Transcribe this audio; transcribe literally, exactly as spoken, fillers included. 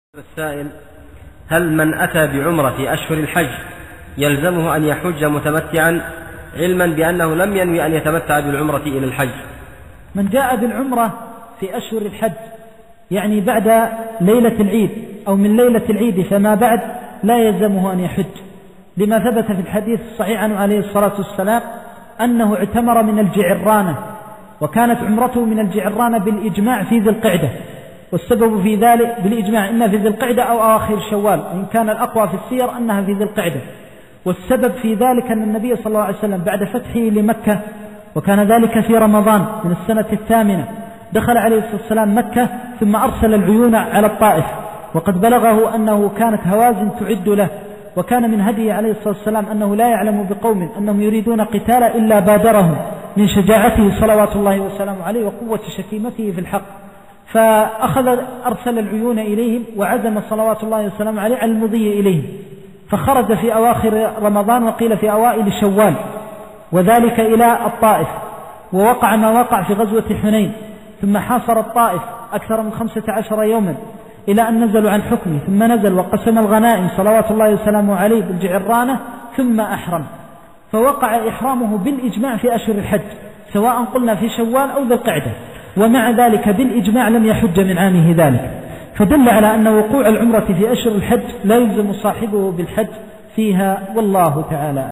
السائل: هل من أتى بعمرة في أشهر الحج يلزمه أن يحج متمتعا، علما بأنه لم ينوي أن يتمتع بالعمرة إلى الحج؟ من جاء بالعمرة في أشهر الحج يعني بعد ليلة العيد أو من ليلة العيد فما بعد لا يلزمه أن يحج، لما ثبت في الحديث الصحيح عنه عليه الصلاة والسلام أنه اعتمر من الجعرانة، وكانت عمرته من الجعرانة بالإجماع في ذي القعدة، والسبب في ذلك بالإجماع إما في ذي القعدة أو آخر شوال، وإن كان الأقوى في السير أنها في ذي القعدة. والسبب في ذلك أن النبي صلى الله عليه وسلم بعد فتحه لمكة، وكان ذلك في رمضان من السنة الثامنة، دخل عليه الصلاة والسلام مكة ثم أرسل العيون على الطائف، وقد بلغه أنه كانت هوازن تعد له، وكان من هديه عليه الصلاة والسلام أنه لا يعلم بقوم أنهم يريدون قتالا إلا بادرهم من شجاعته صلوات الله وسلامه عليه وقوة شكيمته في الحق، فأخذ أرسل العيون إليهم وعزم صلوات الله وسلامه عليه على المضي إليهم، فخرج في أواخر رمضان وقيل في أوائل شوال، وذلك إلى الطائف، ووقع ما وقع في غزوة حنين، ثم حاصر الطائف أكثر من خمسة عشر يوما إلى أن نزلوا عن حكمه، ثم نزل وقسم الغنائم صلوات الله وسلامه عليه بالجعرانة ثم أحرم، فوقع إحرامه بالإجماع في أشهر الحج سواء قلنا في شوال أو ذي القعدة، ومع ذلك بالإجماع لم يحج من عامه ذلك، فدل على أن وقوع العمرة في أشهر الحج لا يلزم صاحبه بالحج فيها، والله تعالى